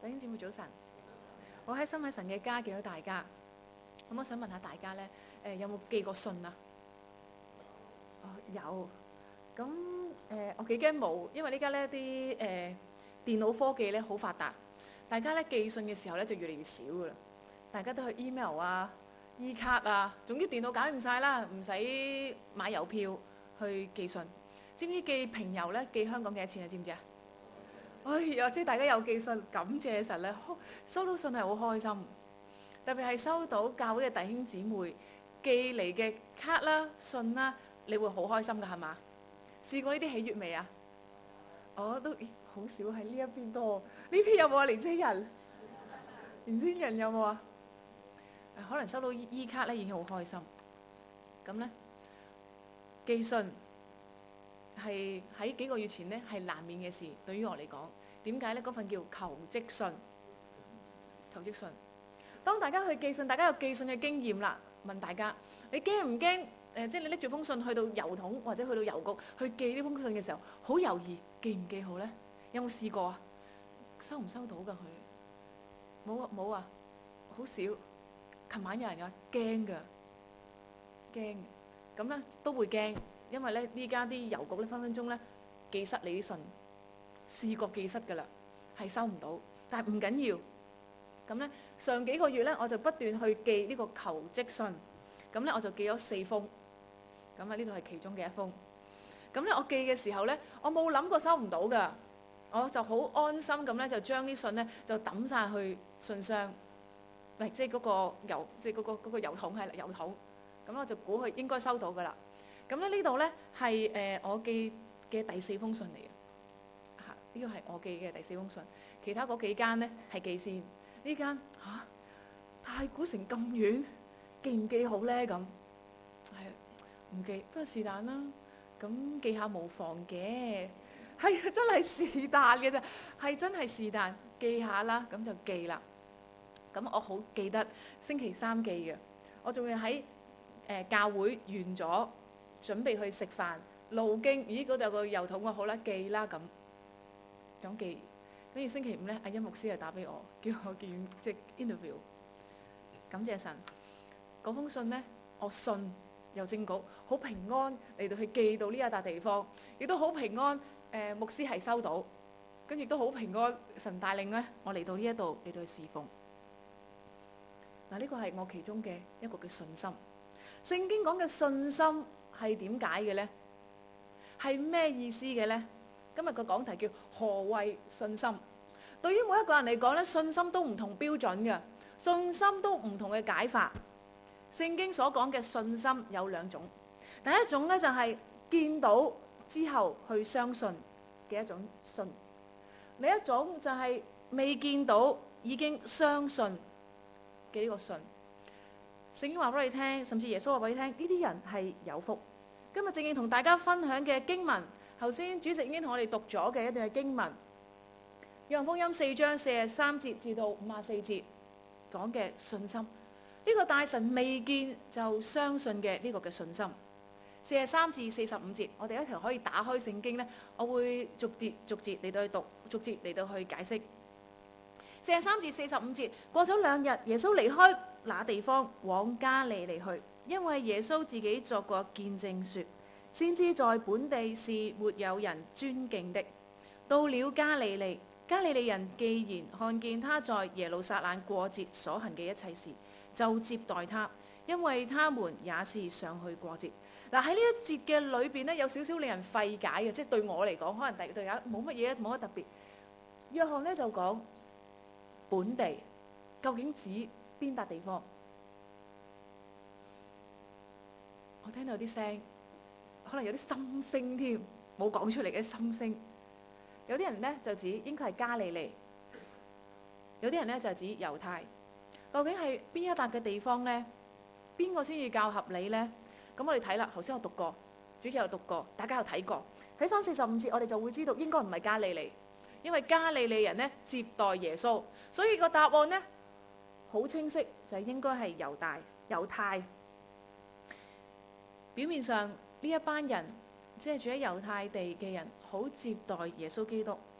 弟兄姊妹早晨，好開心喺神嘅家見到大家。咁我想問下大家咧，有冇寄過信啊？有。咁我幾驚冇，因為呢家咧啲電腦科技咧好發達，大家咧寄信嘅時候咧就越嚟越少噶啦。大家都去 email 啊、e 卡啊，總之電腦搞掂晒啦，唔使買郵票去寄信。知唔知寄平郵咧寄香港幾多錢啊？知唔知啊？哎呀，即係大家有寄信，感謝神咧，收到信係好開心，特別係收到教會嘅弟兄姊妹寄嚟嘅卡啦、信啦，你會好開心噶係嘛？試過呢啲喜悅未啊？我都好少喺呢一邊多，呢邊有冇啊？年青人，年青人有冇啊？可能收到 E 卡咧已經好開心，咁咧寄信。係喺幾個月前呢，係難免嘅事。對於我嚟講，點解呢？嗰份叫求職信。求職信。當大家去寄信，大家有寄信嘅經驗啦。問大家，你驚唔驚？即係你拎住封信去到郵筒或者去到郵局去寄呢封信嘅時候，好猶豫，寄唔寄好呢？有冇試過啊？收唔收到㗎佢？冇啊，冇啊，好少。琴晚有人話驚㗎，驚。咁咧都會驚。因為咧，依家啲郵局咧分分鐘咧寄失你啲信，試過寄失㗎啦，係收唔到，但係唔緊要。咁咧上幾個月咧，我就不斷去寄呢個求職信，咁咧我就寄咗4封，咁啊呢度係其中嘅1封。咁咧我寄嘅時候咧，我冇諗過收唔到㗎，我就好安心咁咧就將啲信咧就抌晒去信箱，唔係即係嗰個郵，即係嗰個郵筒係郵筒，咁我就估佢應該收到㗎啦。咁咧呢度咧係我寄嘅第4封信嚟嘅，嚇呢個係我寄嘅第4封信。其他嗰幾間咧係寄先，呢間太古城咁遠，寄唔寄好咧？咁係唔寄，不過是但啦。咁寄下無妨嘅，係真係是但嘅啫，係真係是但寄下啦，咁就寄啦。咁我好記得星期3寄嘅，我仲要喺教會完咗。準備去食飯，路經，咦嗰度有個郵筒喎，好啦寄啦咁寄，跟住星期5咧，阿欣牧師就打俾我，叫我見即係 interview。感謝神，嗰封信咧，我信郵政局好平安嚟到去寄到呢一笪地方，亦都好平安。牧師係收到，跟住都好平安。神帶領咧，我嚟到呢一度嚟到去侍奉。嗱，呢個係我其中嘅一個嘅信心。聖經講嘅信心。係點解嘅呢？係咩意思嘅呢？今日個講題叫何謂信心？對於每一個人嚟講咧，信心都唔同標準嘅，信心都唔同嘅解法。聖經所講嘅信心有2種，第一種咧就係見到之後去相信嘅一種信，另一種就係未見到已經相信嘅呢個信。聖經話俾你聽，甚至耶穌話俾你聽，呢啲人係有福。今日正經同大家分享嘅經文，頭先主席已經同我哋讀咗嘅一段嘅經文，約翰福音4章43節至到54節講嘅信心，呢個大神未見就相信嘅呢個嘅信心。43至45節，我哋一齊可以打開聖經呢，我會逐節嚟到去讀，逐節嚟到去解釋。43至45節，過咗2日，耶穌離開那地方往加利利去，因為耶穌自己作過見證說，先知在本地是沒有人尊敬的。到了加利利，加利利人既然看見他在耶路撒冷過節所行嘅一切事，就接待他，因為他們也是上去過節。嗱，喺呢一節嘅裏邊咧，有少少令人費解嘅，即係對我嚟講，可能大家冇乜嘢，冇乜特別。約翰咧就講本地究竟指邊笪地方？我聽到有啲聲，可能有啲心聲添，冇講出嚟嘅心聲。有啲人咧就指應該係加利利，有啲人咧就指猶太。究竟係邊一笪嘅地方咧？邊個先至較合理咧？咁我哋睇啦，頭先我讀過，主持有讀過，大家有睇過。睇翻45節，我哋就會知道應該唔係加利利，因為加利利人咧接待耶穌，所以個答案咧好清晰，就係應該係猶太。表面上呢一班人即係住喺猶太地嘅人，好接待耶穌基督，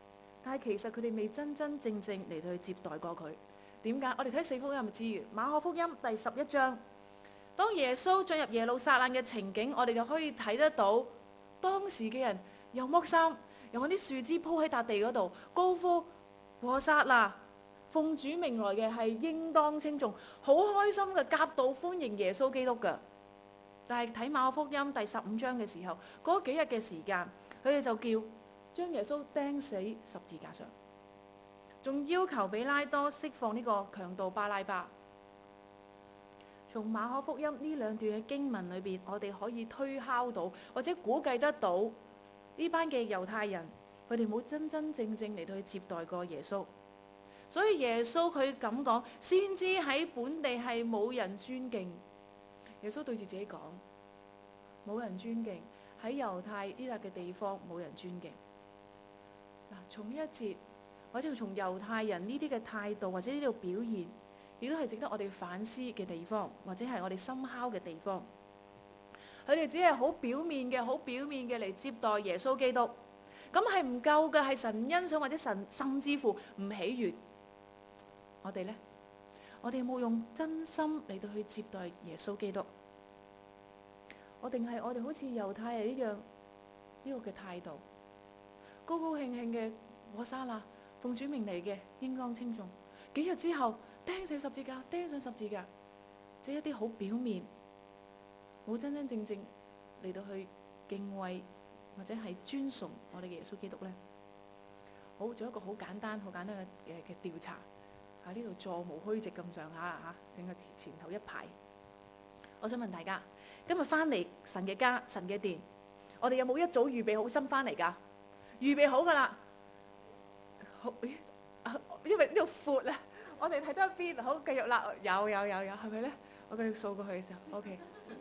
但係其實佢哋未真真正正嚟到去接待過佢。點解？我哋睇四福音咪知嘅。馬可福音第11章，當耶穌進入耶路撒冷嘅情景，我哋就可以睇得到當時嘅人又剝衫，又揾啲樹枝鋪喺笪地嗰度，高呼和撒那，奉主名來嘅係應當稱頌，好開心嘅夾道歡迎耶穌基督嘅。但係睇馬可福音第15章嘅時候，嗰幾日嘅時間，佢哋就叫將耶穌釘死十字架上，仲要求比拉多釋放呢個強盜巴拉巴。從馬可福音呢兩段嘅經文裏邊，我哋可以推敲到或者估計得到呢班嘅猶太人，佢哋冇真真正正嚟到去接待過耶穌。所以耶穌佢咁講，先知喺本地係冇人尊敬。耶穌對住自己講，冇人尊敬，喺猶太呢笪嘅地方冇人尊敬。嗱，從呢一節或者從猶太人呢啲嘅態度或者呢度表現，亦都係值得我哋反思嘅地方，或者係我哋深刻嘅地方。佢哋只係好表面嘅嚟接待耶穌基督，咁係唔夠嘅，係神欣賞或者神甚至乎唔喜悅。我哋呢？我哋有冇用真心嚟到去接待耶穌基督？我定係我哋好似猶太人一樣呢個嘅態度，高高興興嘅和撒那，奉主名嚟嘅，應當稱頌。幾日之後釘上十字架，釘上十字架，即係一啲好表面，冇真真正正嚟到去敬畏或者係尊崇我哋嘅耶穌基督呢？好，做一個好簡單嘅調查。喺呢度座無虛席咁上下嚇，整個前頭一排。我想問大家，今日翻嚟神嘅家、神嘅殿，我哋有冇一早預備好心翻嚟㗎？預備好㗎啦。好，因為呢度闊啊，我哋睇得一邊。好，繼續啦。有，係咪咧？我繼續掃過去嘅時候 ，OK。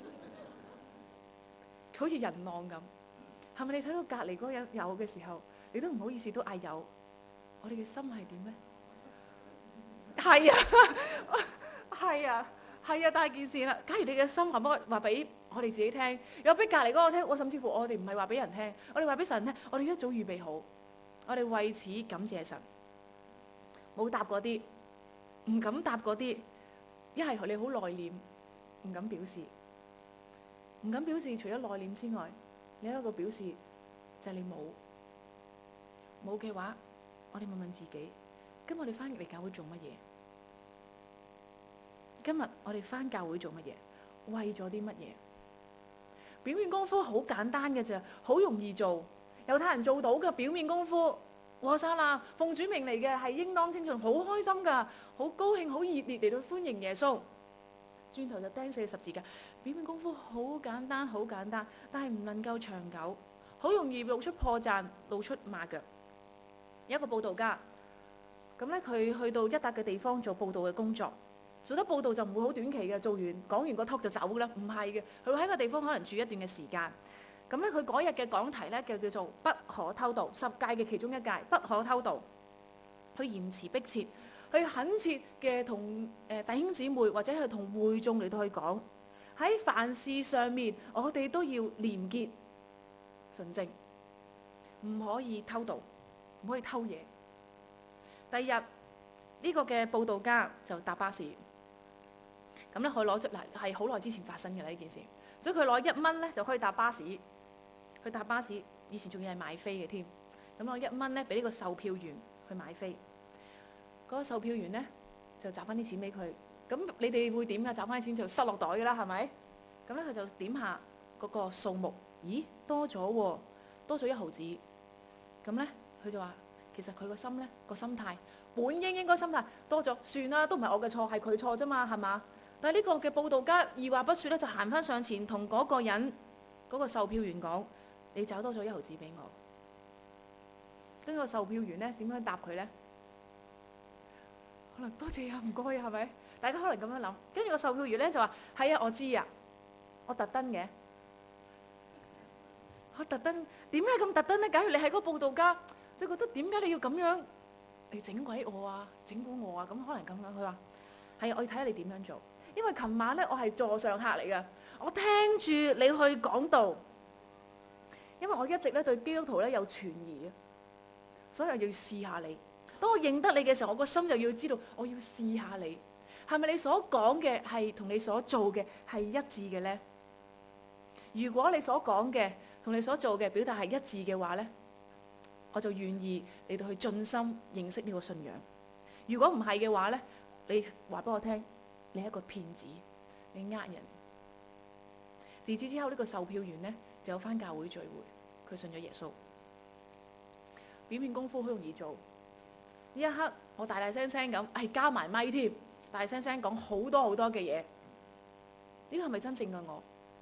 好似人浪咁，係咪你睇到隔離嗰個人有嘅時候，你都唔好意思都嗌有？我哋嘅心係點咧？係啊，大件事啦。假如你嘅心話俾我哋自己聽，又俾隔離嗰個聽，甚至乎我哋唔係話俾人聽，我哋話俾神聽，我哋一早預備好，我哋為此感謝神。冇答嗰啲，唔敢答嗰啲，一係你好內斂，唔敢表示，唔敢表示。除咗內斂之外，另一個表示就係你冇嘅話，我哋問問自己。今日我哋翻嚟教會做乜嘢？今日我哋翻教會做乜嘢？為咗啲乜嘢？表面功夫好簡單嘅啫，好容易做，猶太人做到嘅表面功夫。和撒那，奉主名嚟嘅係應當稱頌，好開心噶，好高興，好熱烈嚟到歡迎耶穌。轉頭就釘死十字架，表面功夫好簡單，但係唔能夠長久，好容易露出破綻，露出馬腳。有一個佈道家。咁咧，佢去到一笪嘅地方做佈道嘅工作，做得佈道就唔會好短期嘅，做完講完個 talk 就走㗎啦，唔係嘅，佢會喺個地方可能住一段嘅時間。咁咧，佢嗰日嘅講題咧就叫做不可偷盜，10誡嘅其中一誡，不可偷盜。去嚴詞迫切，去懇切嘅同弟兄姊妹或者係同會眾嚟到去講，喺凡事上面我哋都要廉潔純正，唔可以偷盜，唔可以偷嘢。第二日呢個嘅佈道家就搭巴士，咁咧佢攞出嚟係好耐之前發生嘅啦呢件事，所以佢攞1蚊咧就可以搭巴士。去搭巴士以前仲要係買飛嘅添，咁攞1蚊咧俾呢個售票員去買飛。嗰個售票員咧就找翻啲錢俾佢，咁你哋會點㗎？找翻啲錢就塞落袋㗎啦，係咪？咁咧佢就點下嗰個數目，咦多咗喎，多咗1毫子。咁咧佢就話。其實佢個心咧個心態，本應該心態多咗，算啦，都唔係我嘅錯，係佢錯啫嘛，係嘛？但係呢個嘅佈道家二話不說咧，就行翻上前同嗰個人嗰個售票員講：你找多咗1毫子俾我。跟住個售票員咧點樣答佢咧？可能多謝啊，唔該啊，係咪？大家可能咁樣諗。跟住個售票員咧就話：係啊，我知啊，我特登嘅。我特登點解咁特登咧？假如你係嗰個佈道家。就覺得點解你要咁樣嚟整鬼我啊，整蠱我啊？咁可能咁樣，佢話係我要睇下你點樣做，因為琴晚咧我係座上客嚟㗎，我聽住你去講道，因為我一直咧對基督徒咧有存疑啊， 所以我要試下你。當我認得你嘅時候，我個心就要知道，我要試下你，係咪你所講嘅係同你所做嘅係一致嘅呢？如果你所講嘅同你所做嘅表達係一致嘅話呢，我就願意嚟到去盡心認識呢個信仰。如果唔係嘅話呢，你話俾我聽，你係一個騙子，你呃人。自此之後，呢個售票員呢就有返教會聚會，佢信咗耶穌。表面功夫好容易做，呢一刻我大大聲聲咁，加埋咪添，大聲聲講好多好多嘅嘢。呢個係咪真正嘅我？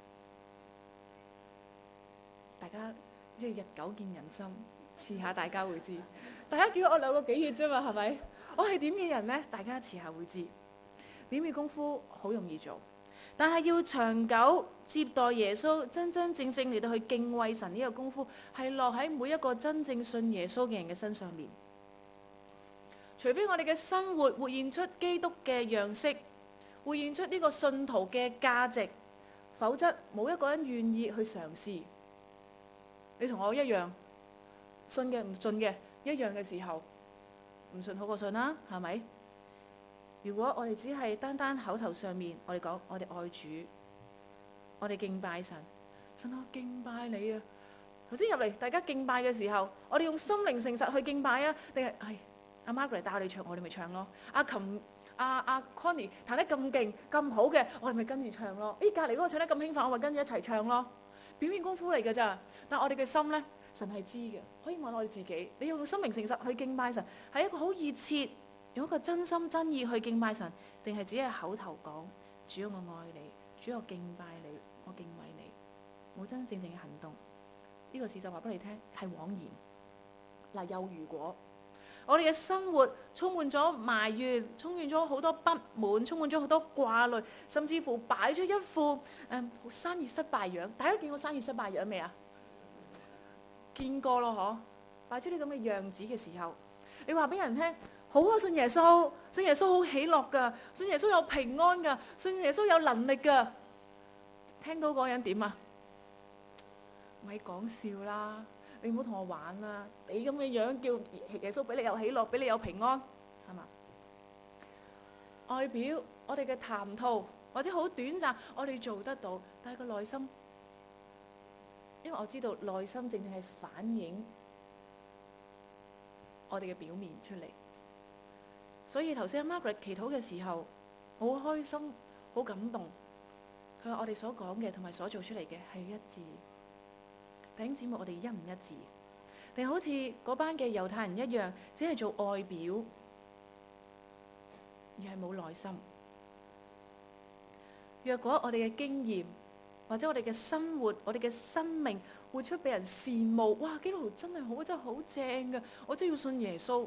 大家即係日久見人心，遲下大家會知。大家叫我2個幾月啫嘛，係咪？我係點嘅人呢？大家遲下會知。表面功夫好容易做，但係要長久接待耶穌，真真正正嚟到去敬畏神呢個功夫，係落喺每一個真正信耶穌嘅人嘅身上面。除非我哋嘅生活活現出基督嘅樣式，活現出呢個信徒嘅價值，否則冇一個人願意去嘗試。你同我一樣，信嘅唔信嘅一樣嘅時候，唔信好過信啦，係咪？如果我哋只係單單口頭上面，我哋講我哋愛主，我哋敬拜神，神我敬拜你啊！頭先入嚟大家敬拜嘅時候，我哋用心靈誠實去敬拜啊，定係阿 Margaret 帶我哋唱，我哋咪唱咯。阿 Connie 彈得咁勁咁好嘅，我哋咪跟住唱咯。隔離嗰個唱得咁興奮，我咪跟住一齊唱咯。表面功夫嚟㗎咋，但我哋嘅心咧，神係知嘅，可以問我哋自己，你用心靈誠實去敬拜神，係一個好熱切，用一個真心真意去敬拜神，定係只係口頭講主我愛你，主我敬拜你，我敬畏你，冇真真正正嘅行動。呢個事實話俾你聽係枉然。又如果我哋嘅生活充滿咗埋怨，充滿咗好多不滿，充滿咗好多掛慮，甚至乎擺咗一副生意失敗樣。大家見過生意失敗樣未啊？見過咯，嗬！擺出啲咁嘅樣子嘅時候，你話俾人聽，好啊，信耶穌，信耶穌好喜樂噶，信耶穌有平安噶，信耶穌有能力噶。聽到嗰個人點啊？咪講笑啦！你唔好同我玩啦！你咁嘅樣叫耶穌俾你有喜樂，俾你有平安，係嘛？外表我哋嘅談吐或者好短暫，我哋做得到，但係個內心，因為我知道內心正正係反映我哋嘅表面出嚟。所以頭先阿 Margaret 祈禱嘅時候，好開心，好感動。佢話我哋所講嘅同埋所做出嚟嘅係一致。弟兄姊妹，我哋一唔一致？定好似嗰班嘅猶太人一樣，只係做外表，而係冇內心。若果我哋嘅經驗或者我哋嘅生活、我哋嘅生命活出俾人羨慕，哇！基督徒真係好，真係好正噶，我真係要信耶穌。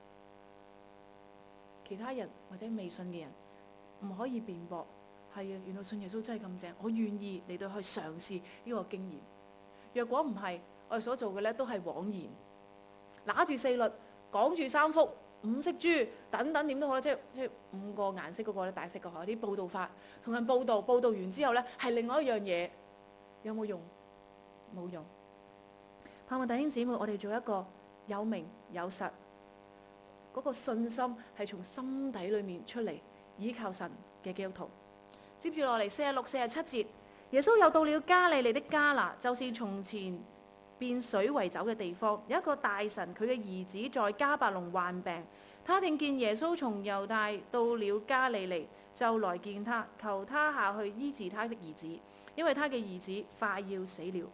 其他人或者未信嘅人唔可以辯駁，係啊，原來信耶穌真係咁正，我願意嚟到去嘗試呢個經驗。若果唔係，我哋所做嘅咧都係枉然。拿住四律，講住三福、五色珠等等點都好，即係五個顏色嗰個咧，大色嗰個啲報道法，同人報道完之後咧係另外一樣嘢，有冇用？冇用。盼望弟兄姊妹，我哋做一個有名有實，嗰個信心係從心底裏面出嚟，依靠神嘅基督徒。接住落嚟46、47節。耶穌又到了加利利的迦拿，就是從前變水為酒嘅地方。有一個大臣，佢嘅兒子在迦百農患病。他聽見耶穌從猶大到了加利利，就來見他，求他下去醫治他的兒子，因為他嘅兒子快要死了。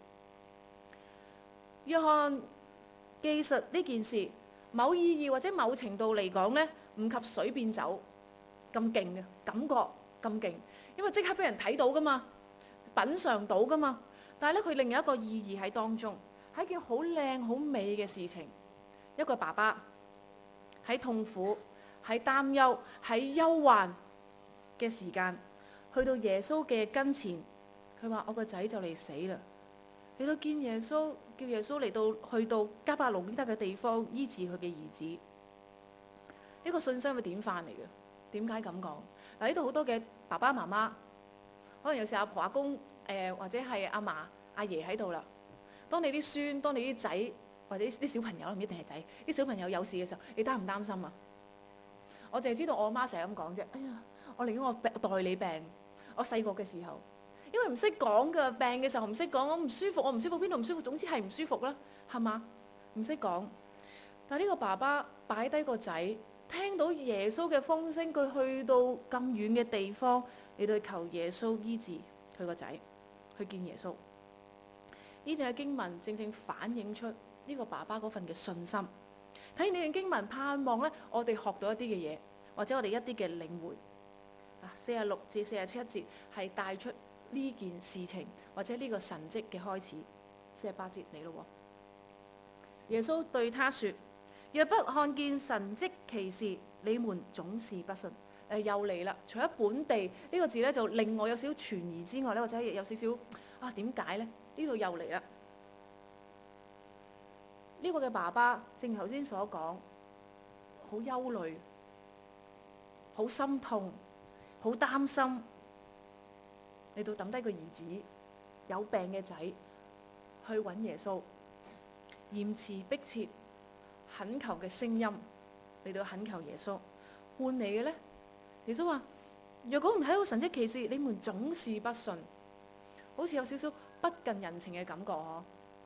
約翰記述呢件事，某意義或者某程度嚟講呢，唔及水變酒咁勁嘅感覺咁勁，因為即刻俾人睇到噶嘛。品嚐到噶嘛？但係咧，佢另有一個意義喺當中，係一件好靚好美嘅事情。一個爸爸喺痛苦、喺擔憂、喺憂患嘅時間，去到耶穌嘅跟前，佢話：我個仔就嚟死啦！嚟到見耶穌，叫耶穌嚟到去到迦百農呢笪嘅地方醫治佢嘅兒子。呢個信心嘅典範嚟嘅。點解咁講？嗱，呢度好多嘅爸爸媽媽。可能有時阿婆阿公或者係阿嫲阿爺喺度啦。當你啲孫、當你啲仔或者啲小朋友唔一定係仔，啲小朋友有事嘅時候，你擔唔擔心啊？我淨係知道我阿媽成日咁講啫。哎呀，我寧願我代你病。我細個嘅時候，因為唔識講㗎，病嘅時候唔識講，我唔舒服，邊度唔舒服，總之係唔舒服啦，係嘛？唔識講。但係呢個爸爸擺低個仔，聽到耶穌嘅風聲，佢去到咁遠嘅地方嚟到求耶穌醫治佢個仔，去見耶穌。呢段嘅經文正正反映出呢個爸爸嗰份嘅信心。睇完呢段經文，盼望咧我哋學到一啲嘅嘢，或者我哋一啲嘅領會。46至47節係帶出呢件事情或者呢個神蹟嘅開始。48節嚟咯。耶穌對他說：若不看見神蹟奇事，你們總是不信。又嚟啦！除咗本地呢個字咧，就令我有少少存疑之外咧，或者有少少點解咧？呢度又嚟啦！呢個嘅爸爸正如頭先所講，好憂慮，好心痛，好擔心，嚟到抌低個兒子有病嘅仔去揾耶穌，嚴詞迫切懇求嘅聲音嚟到懇求耶穌，換嚟嘅咧，耶穌話：若果唔睇到神蹟奇事，你們總是不信。好似有少少不近人情嘅感覺嗬。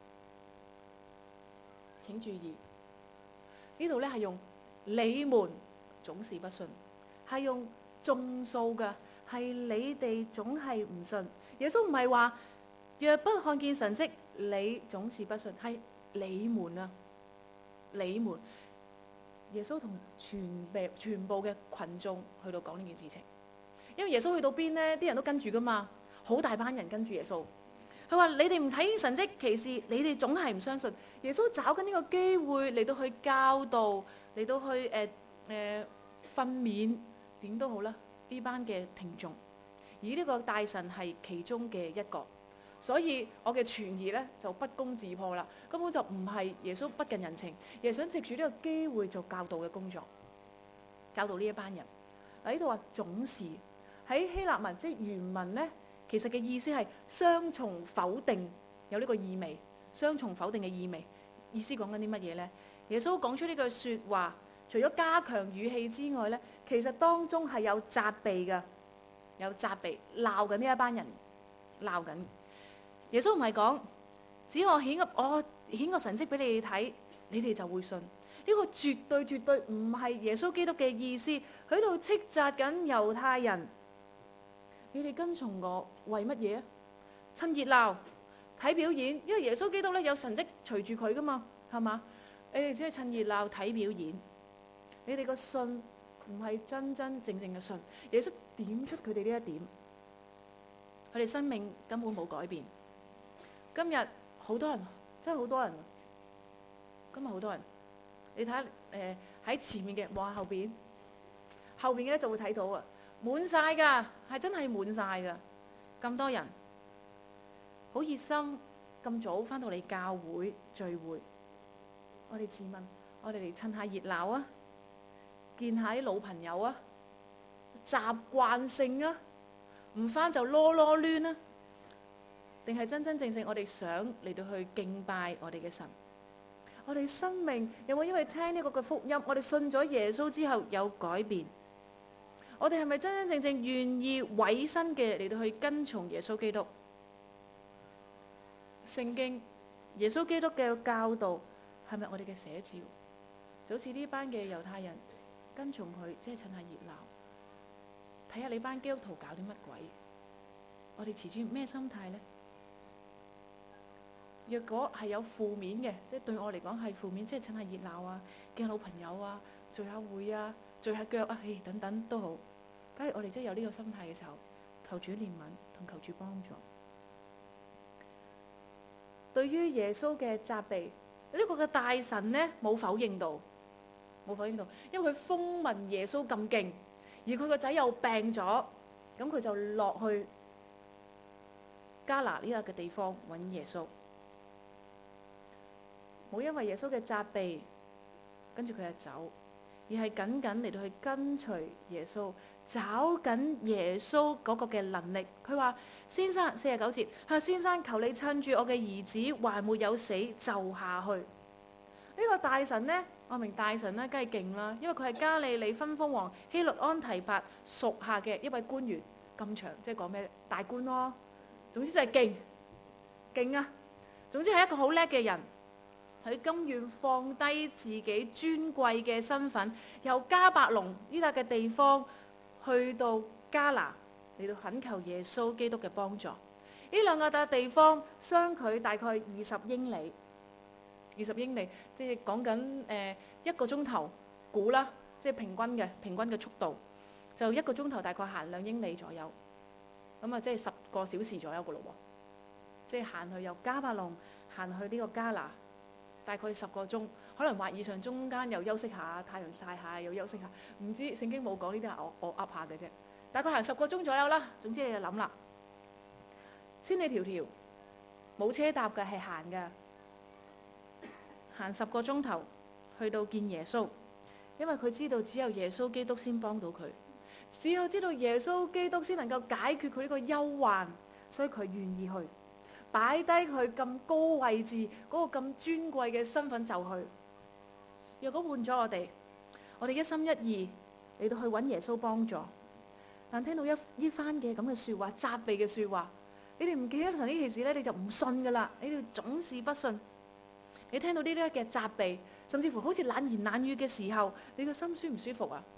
請注意，呢度咧係用你們總是不信，係用眾數嘅，係你哋總係唔信。耶穌唔係話若不看見神蹟，你總是不信，係你們啊，你們。耶穌同全部嘅群眾去到講呢件事情，因為耶穌去到邊呢，啲人都跟住噶嘛，好大班人跟住耶穌。佢話：你哋唔睇神蹟奇事，你哋總係唔相信。耶穌找緊呢個機會嚟到去教導，嚟到去訓勉，點都好啦，呢班嘅聽眾。而呢個大臣係其中嘅一個，所以我嘅存疑咧就不攻自破啦。根本就唔係耶穌不近人情，而係想藉住呢個機會做教導嘅工作，教導呢一班人。嗱，呢度話總是喺希臘文，即係原文咧。其實嘅意思係雙重否定，有呢個意味，雙重否定嘅意味。意思講緊啲乜嘢呢？耶穌講出呢句説話，除咗加強語氣之外呢，其實當中係有責備嘅，有責備鬧緊呢一班人，鬧緊。耶穌唔係講，只要我顯個神蹟俾你哋睇，你哋就會信。呢個絕對唔係耶穌基督嘅意思，喺度斥責緊猶太人。你哋跟從我為乜嘢啊？趁熱鬧睇表演，因為耶穌基督咧有神蹟隨住佢噶嘛，係嘛？你哋只係趁熱鬧睇表演，你哋個信唔係真真正正嘅信。耶穌點出佢哋呢一點，佢哋生命根本冇改變。今日好多人，真係好多人。今日好多人，你睇下喺前面嘅望下後邊，後邊嘅咧就會睇到啊。滿晒噶，係真係滿晒噶，咁多人，好熱心，咁早翻到嚟教會聚會。我哋自問，我哋嚟趁下熱鬧啊，見下啲老朋友啊，習慣性啊，唔翻就囉囉攣啊，定係真真正正我哋想嚟到去敬拜我哋嘅神？我哋生命有冇因為聽呢個嘅福音，我哋信咗耶穌之後有改變？我哋係咪真真正正願意委身嘅嚟到去跟從耶穌基督？聖經耶穌基督嘅教導係咪我哋嘅寫照？就好似呢班嘅猶太人跟從佢，即係趁下熱鬧，睇下你班基督徒搞啲乜鬼？我哋持住咩心態呢？若果係有負面嘅，即係對我嚟講係負面，即係趁下熱鬧啊，見下老朋友啊，聚下會啊，聚下腳啊，等等都好。假如我哋真係有呢個心態嘅時候，求主憐憫同求主幫助。對於耶穌嘅責備，呢個嘅大臣呢冇否認到，因為佢風聞耶穌咁勁，而佢個仔又病咗，咁佢就落去加拿呢個嘅地方揾耶穌。冇因為耶穌嘅責備，跟住佢就走，而係緊緊嚟到去跟隨耶穌，找緊耶穌嗰個嘅能力。佢話：先生，49節，先生，求你趁住我嘅兒子還沒有死，就下去。 個大臣呢，我明大臣呢梗係勁啦，因為佢係加利利分封王希律安提帕屬下嘅一位官員，咁長即係講咩大官咯。總之就係勁，勁啊！總之係一個好叻嘅人，佢甘願放低自己尊貴嘅身份，由迦百農呢笪嘅地方去到迦拿嚟到懇求耶穌基督嘅幫助。呢兩個地方相距大概20英里，20英里即係講緊一個鐘頭估啦，即係平均嘅速度，就一個鐘頭大概行2英里左右，咁啊即係10個小時左右嘅咯喎，即係行去由迦百農行去呢個迦拿，大概10個鐘，可能話以上中間又休息下，太陽曬下又休息下，唔知聖經冇講呢啲係我噏下嘅啫。大概行10個鐘左右啦。總之你就諗啦，千里迢迢冇車搭嘅，係行嘅，行10個鐘頭去到見耶穌，因為佢知道只有耶穌基督先幫到佢，只有知道耶穌基督先能夠解決佢呢個憂患，所以佢願意去擺低佢咁高位置嗰個咁尊貴嘅身份就去。若果換咗我哋一心一意嚟到去揾耶穌幫助，但聽到呢番嘅咁嘅説話，責備嘅説話，你哋唔記得同呢件事咧，你就唔信噶啦，你哋總是不信。你聽到呢啲嘅責備，甚至乎好似冷言冷語嘅時候，你個心舒唔舒服啊？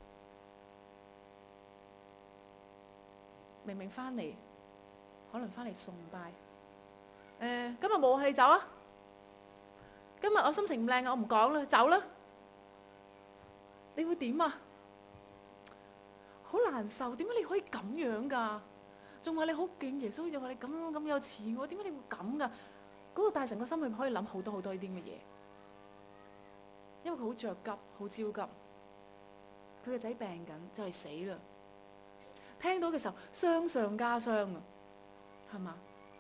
明明翻嚟，可能翻嚟崇拜，今日冇氣走啊！今日我心情唔靚啊，我唔講啦，走啦！你會點啊？好難受，點解你可以咁樣噶？仲話你好勁，耶穌又話你咁有慈愛，點解你會咁噶？嗰個大臣個心裏可以諗好多呢啲咁嘅嘢，因為佢好着急，好焦急，佢個仔病緊就係死啦。聽到嘅時候傷上加傷啊，係嘛？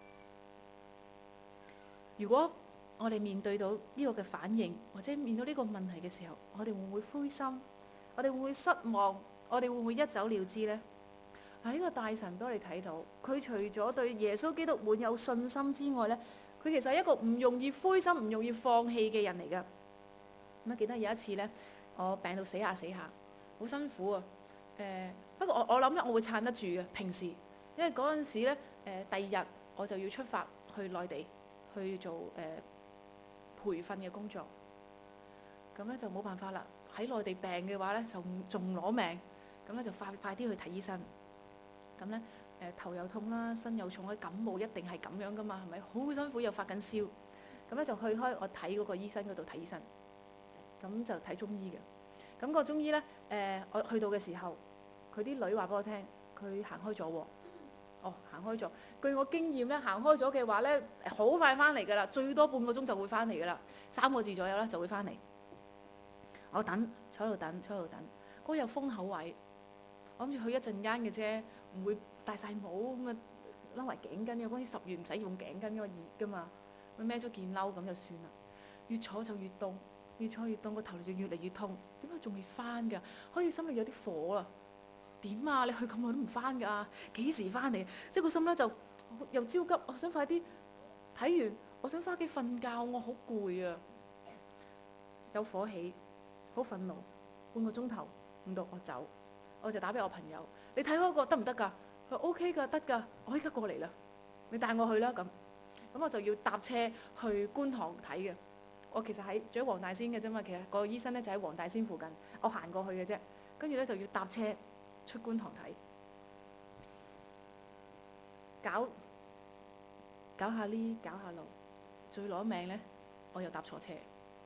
如果我哋面對到呢個嘅反應，或者面對呢個問題嘅時候，我哋會唔會灰心？我哋會唔會失望？我哋會唔會一走了之呢？嗱，呢個大臣俾我哋睇到，佢除咗對耶穌基督滿有信心之外呢，佢其實係一個唔容易灰心、唔容易放棄嘅人嚟噶。咁啊，記得有一次呢，我病到死下死下，好辛苦啊。不過我諗咧，我會撐得住嘅。平時因為嗰陣時咧，第二日我就要出發去內地去做培訓嘅工作，咁咧就冇辦法啦。喺內地病嘅話咧，就仲攞命，咁咧就快啲去睇醫生。咁咧頭又痛啦，身又重，感冒一定係咁樣噶嘛，係咪？好辛苦又發緊燒，咁咧就去開我睇嗰個醫生嗰度睇醫生，咁就睇中醫嘅。咁個中醫咧，我去到嘅時候，佢啲女話俾我聽，佢行開咗喎。哦，行開咗。據我經驗咧，行開咗嘅話咧，好快翻嚟噶啦，最多半個鐘就會翻嚟噶啦，3個字左右啦就會翻嚟。我等，坐喺度等，嗰個有風口位，我諗住去一陣間嘅啫，唔會戴晒帽咁啊，攆埋頸巾嘅。嗰啲10月唔使用頸巾，因為熱噶嘛，咪孭咗件褸咁就算啦。越坐就越凍，越坐越凍，個頭就越嚟越痛。點解仲未翻㗎？好似心裏有啲火啊！點啊？你去咁耐都唔翻㗎？幾時翻嚟？即係個心咧就又焦急，我想快啲睇完，我想翻屋企瞓覺，我好攰啊！有火氣，好憤怒，半個鐘頭唔到我走，我就打俾我朋友，你睇開個得唔得㗎？佢話 OK 㗎，得㗎，我而家過嚟啦，你帶我去啦咁我就要搭車去觀塘睇嘅。我其實住喺黃大仙嘅啫嘛，其實個醫生咧就喺黃大仙附近，我行過去嘅啫。跟住咧就要搭車出觀塘睇，搞下呢，搞下路，最攞命咧，我又搭錯車，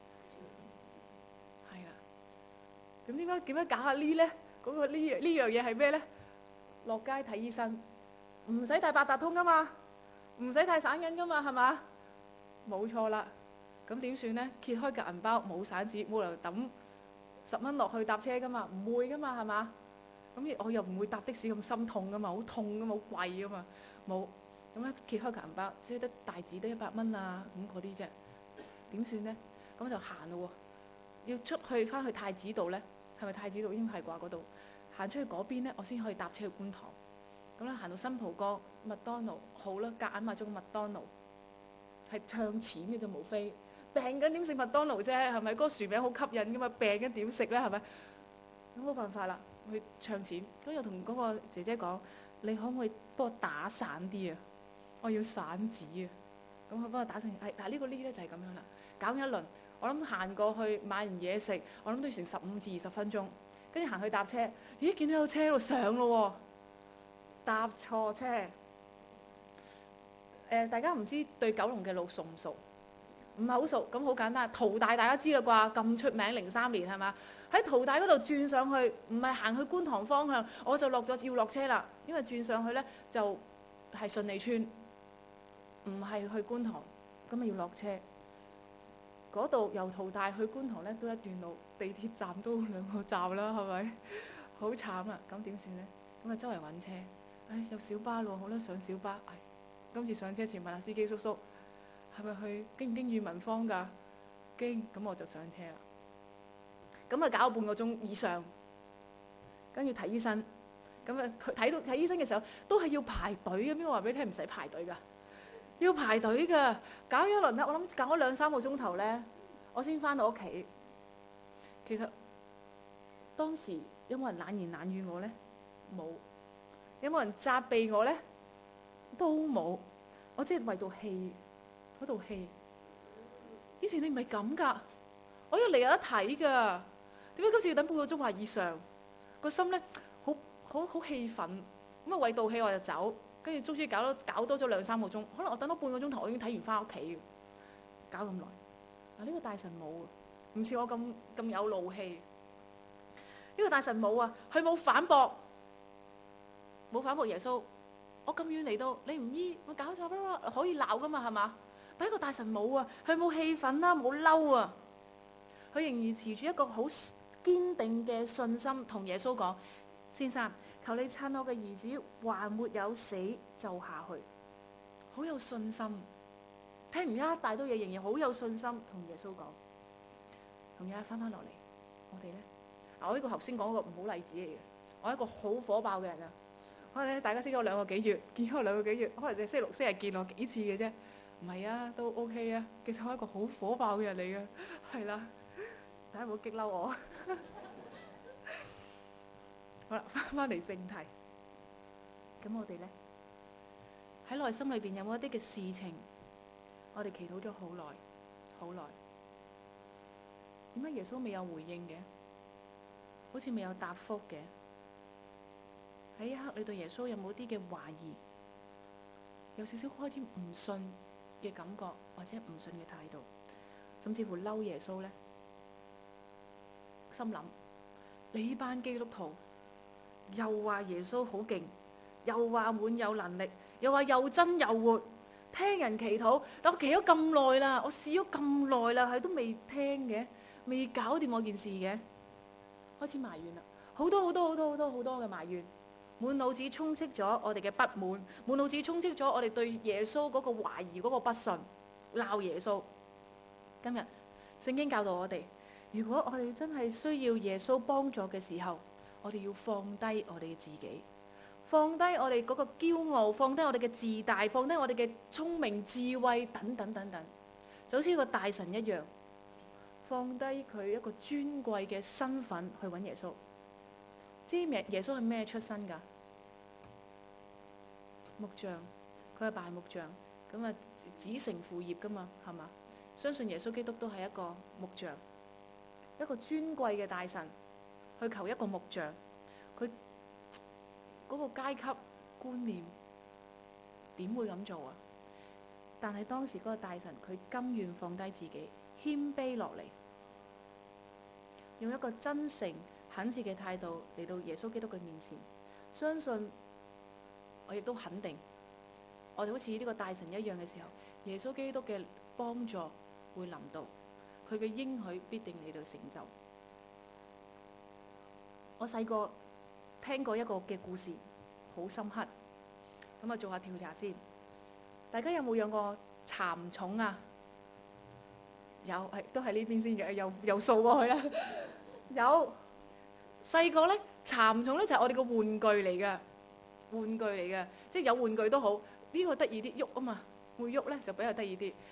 係啦。咁點解搞下呢咧？嗰個呢樣嘢係咩咧？落街睇醫生，唔使帶八達通噶嘛，唔使帶散銀噶嘛，係嘛？冇錯啦。咁點算咧？揭開個銀包冇散紙，冇理由抌10蚊落去搭車噶嘛，唔會噶嘛，係嘛？咁我又唔會搭的士咁心痛噶嘛，好痛噶嘛，好貴噶嘛，冇。咁咧揭開個銀包，只得大紙得100蚊啊，咁嗰啲啫。點算咧？咁就行咯喎，要出去翻去太子道咧，係咪太子道？應該係啩嗰度。行出去嗰邊咧，我先可以搭車去觀塘。咁咧行到新蒲崗麥當勞，好啦，夾硬買咗個麥當勞，係唱錢嘅啫，無非病緊點食麥當勞啫？係咪？嗰個薯餅好吸引噶嘛？病緊點食咧？係咪？咁冇辦法啦，去唱錢。咁又同嗰個姐姐講：你可唔可以幫我打散啲啊？我要散紙啊！咁佢幫我打成，但係呢個咧就係咁樣啦。搞一輪，我諗行過去買完嘢食，我諗都要成15至20分鐘。跟住行去搭車，咦？見到有車喺度上咯喎，搭錯車。大家唔知對九龍嘅路熟唔熟？唔係好熟，咁好簡單。淘大大家知啦啩，咁出名03年係嘛？喺淘大嗰度轉上去，唔係行去觀塘方向，我就要落車啦。因為轉上去咧就係順利村，唔係去觀塘，咁啊要落車。嗰度由淘大去觀塘咧都一段路，地鐵站都2個站啦，係咪？好慘啊！咁點算咧？咁啊周圍揾車，有小巴咯，好啦，上小巴。今次上車前問下司機叔叔，係咪去經唔經裕民坊㗎？經，咁我就上車啦。咁啊搞咗半個鐘以上，跟住睇醫生。咁啊睇醫生嘅時候都係要排隊嘅。邊個話俾你聽唔使排隊㗎？要排隊㗎。搞一輪咧，我諗搞咗2-3個鐘頭咧，我先翻到屋企。其實當時有冇人冷言冷語我咧？冇。有冇人責備我咧？都冇。我只係為到氣，嗰度氣。以前你唔係咁㗎，我一嚟有得睇㗎。點解今次要等半個鐘或以上？個心咧好氣憤。咁啊為到氣我就走，跟住終於搞多咗2-3個鐘。可能我等咗半個鐘頭，我已經睇完翻屋企。搞咁耐。呢個大臣冇啊，唔似我咁有怒氣。呢個大臣冇啊，佢冇反駁耶穌。我咁遠嚟到，你唔醫，我搞錯啦，可以鬧噶嘛，係嘛？但係個大臣冇啊，佢冇氣憤啦，冇嬲啊，佢仍然持住一個好堅定嘅信心，同耶穌講：先生，求你趁我嘅兒子還沒有死就下去。好有信心，聽完一大堆嘢，仍然好有信心，同耶穌講。同樣翻落嚟，我哋咧，我呢個頭先講嗰個唔好例子嚟嘅，我係一個好火爆嘅人啊！可能咧，大家識咗我2個幾月，見咗我2個幾月，可能就星期六、星期日見我幾次嘅啫。唔係啊，都 OK 啊。其實我係一個好火爆嘅人嚟嘅，係啦。大家唔好激嬲我。好啦，翻嚟正題。咁我哋咧喺內心裏邊有冇一啲嘅事情，我哋祈禱咗好耐，好耐。點解耶穌未有回應嘅？好似未有答覆嘅。喺一刻，你對耶穌有冇啲嘅懷疑？有少少開始唔信嘅感覺，或者唔信嘅態度，甚至乎嬲耶穌呢？心諗你班基督徒又話耶穌好勁，又話滿有能力，又話又真又活，聽人祈禱，但我祈咗咁耐啦，我試咗咁耐啦，係都未聽嘅，未搞掂我件事嘅，開始埋怨啦，好多嘅埋怨。滿腦子充斥咗我哋嘅不滿，滿腦子充斥咗我哋對耶穌嗰個懷疑、嗰個不信，鬧耶穌。今日聖經教導我哋，如果我哋真係需要耶穌幫助嘅時候，我哋要放低我哋嘅自己，放低我哋嗰個驕傲，放低我哋嘅自大，放低我哋嘅聰明智慧等等等等，就好似一個大臣一樣，放低佢一個尊貴嘅身份去揾耶穌。知耶穌係咩出身㗎？木匠，佢係大木匠，咁啊子承父業㗎嘛，係嘛？相信耶穌基督都係一個木匠，一個尊貴嘅大臣去求一個木匠，佢嗰個階級觀念點會咁做啊？但係當時嗰個大臣佢甘願放低自己，謙卑落嚟，用一個真誠懇切嘅態度嚟到耶穌基督嘅面前，相信我亦都肯定，我哋好似呢個大臣一樣嘅時候，耶穌基督嘅幫助會臨到，佢嘅應許必定嚟到成就。我細個聽過一個嘅故事，好深刻，咁啊做下調查先。大家有冇養過蠶蟲啊？有，係都係呢邊先嘅，又掃過去啦。有。細個咧，蠶蟲咧就係我哋個玩具嚟嘅，玩具嚟嘅，即係有玩具都好，呢個得意啲，喐啊嘛，會喐咧就比較得意啲。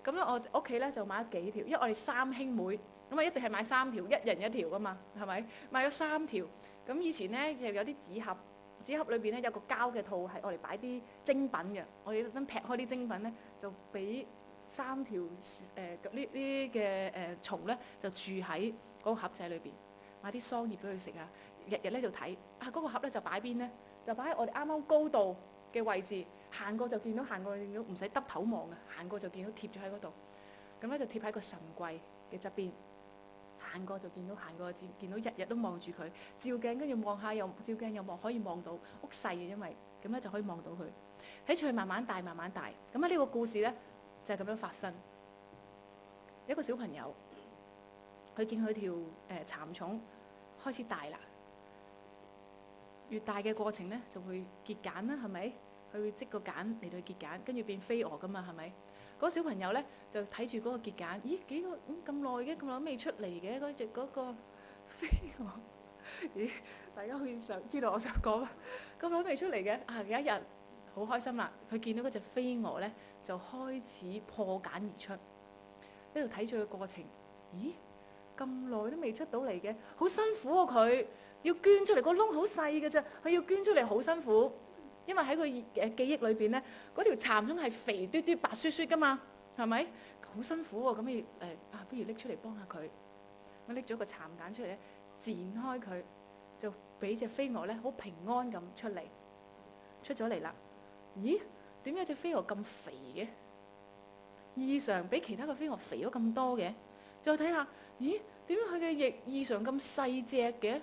咁咧我屋企咧就買咗幾條，因為我哋三兄妹，咁啊一定係買3條，一人一條噶嘛，係咪？買咗3條。咁以前咧就有啲紙盒，紙盒裏邊咧有個膠嘅套係我哋擺啲精品嘅，我哋特登劈開啲精品咧，就俾3條呢嘅蟲咧就住喺嗰個盒仔裏邊，買啲桑葉俾佢食啊，日日咧就睇啊嗰個盒咧就擺邊咧，就擺喺我哋啱啱高度嘅位置，行過就見到，行過就見到，唔使耷頭望嘅，行過就見到貼咗喺嗰度，咁咧就貼喺個神櫃嘅側邊。行過就見到，行過就見到，日日都望住佢，照鏡跟住望下又照鏡又望，可以望到屋細嘅，因為咁咧就可以望到佢。睇住佢慢慢大，慢慢大。咁啊呢個故事咧就係咁樣發生。一個小朋友，佢見佢條蠶蟲開始大啦，越大嘅過程咧就會結繭啦，係咪？佢會織個繭嚟到結繭，跟住變飛蛾噶嘛，係咪？嗰個小朋友咧就睇住嗰個結繭，咦幾個咁耐嘅，咁耐都未出嚟嘅嗰個飛蛾，咦大家好似想知道我想講乜？咁耐都未出嚟嘅，啊有一日好開心啦，佢見到嗰隻飛蛾咧就開始破繭而出，喺度睇住個過程，咦咁耐都未出到嚟嘅，好辛苦喎佢，要捐出嚟個窿好細嘅啫，佢要捐出嚟好辛苦。因為喺佢記憶裏邊咧，嗰條蠶蟲係肥嘟嘟、白雪雪噶嘛，係咪？好辛苦喎，咁不如拎出嚟幫下佢。咁拎咗個蠶繭出嚟咧，剪開佢，就俾隻飛蛾咧好平安咁出嚟，出咗嚟啦。咦？點解隻飛蛾咁肥嘅？異常比其他嘅飛蛾肥咗咁多嘅。再睇下，咦？點解佢嘅翼異常咁細隻嘅？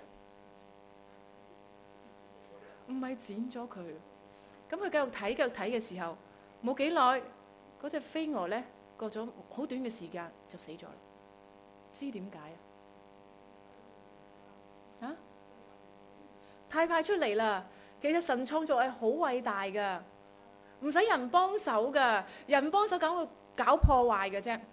唔係剪咗佢。咁佢繼續睇嘅時候，冇幾耐，嗰隻飛蛾咧過咗好短嘅時間就死咗啦。知點解啊？啊？太快出嚟啦！其實神創造係好偉大噶，唔使人幫手噶，人幫手梗會搞破壞嘅啫。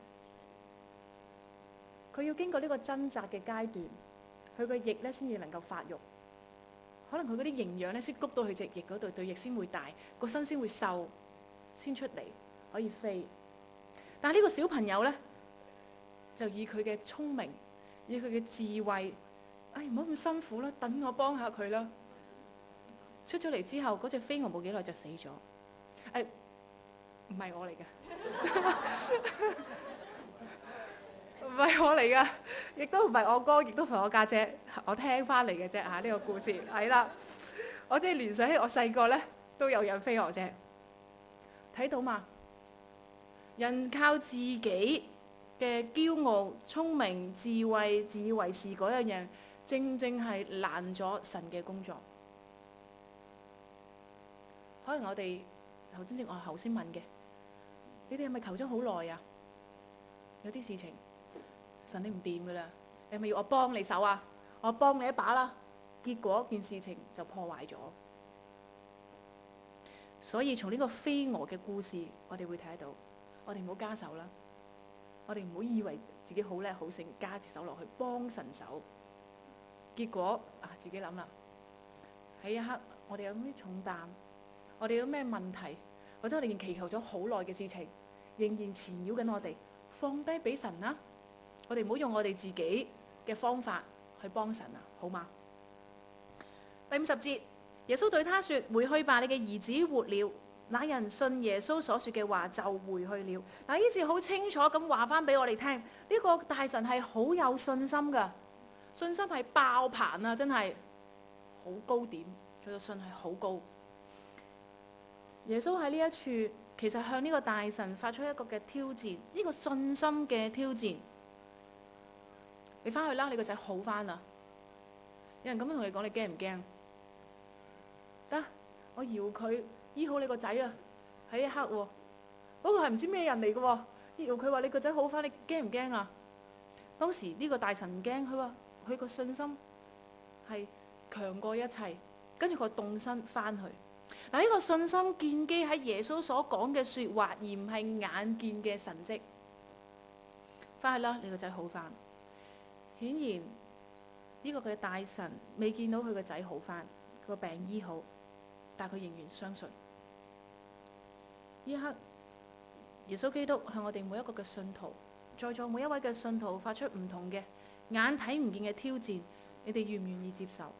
佢要經過呢個掙扎嘅階段，佢個翼咧先至能夠發育。可能佢嗰啲營養咧先谷到佢隻翼嗰度，對翼先會大，個身先會瘦，先出嚟可以飛。但係呢個小朋友咧，就以佢嘅聰明，以佢嘅智慧，唔好咁辛苦啦，等我幫下佢啦。出咗嚟之後，嗰隻飛蛾冇幾耐就死咗。唔係我嚟嘅，唔係我嚟㗎，亦都唔係我哥，亦都唔係我家姐，我聽翻嚟嘅啫嚇。呢個故事係啦，我即係聯想起我細個咧都有養飛蛾啫。睇到嘛？人靠自己嘅驕傲、聰明、智慧、自以為是嗰樣嘢，正正係攔咗神嘅工作。可能我哋頭先問嘅，你哋係咪求咗好耐啊？有啲事情。神你唔掂噶啦，你係咪要我幫你手啊？我幫你一把啦，結果件事情就破壞咗。所以從呢個飛蛾嘅故事，我哋會睇到，我哋唔好加手啦，我哋唔好以為自己好叻好勝，加隻手落去幫神手，結果自己諗啦，喺一刻我哋有咩重擔，我哋有咩問題，或者我哋祈求咗好耐嘅事情，仍然纏繞緊我哋，放低俾神啦。我哋唔好用我哋自己嘅方法去幫神啊，好嗎？第50節，耶穌對他說：回去吧，你嘅兒子活了。那人信耶穌所說嘅話，就回去了。嗱，呢次好清楚咁話翻俾我哋聽，呢個大臣係好有信心噶，信心係爆棚啊，真係好高點，佢個信係好高。耶穌喺呢一處其實向呢個大臣發出一個嘅挑戰，呢個信心嘅挑戰。你翻去啦，你個仔好翻啦。有人咁樣同你講，你驚唔驚？得，我搖佢醫好你個仔啊！喺一刻喎，嗰個係唔知咩人嚟嘅喎，搖佢話你個仔好翻，你驚唔驚啊？當時呢個大臣唔驚，佢話佢個信心係強過一切，跟住佢動身翻去。嗱，呢個信心建基喺耶穌所講嘅説話，而唔係眼見嘅神蹟。翻去啦，你個仔好翻。顯然呢個嘅大臣未見到佢個仔好翻，佢個病醫好，但佢仍然相信。呢一刻， 耶穌基督向我哋每一個嘅信徒，在座每一位嘅信徒發出唔同嘅眼睇唔見嘅挑戰，你哋願唔願意接受？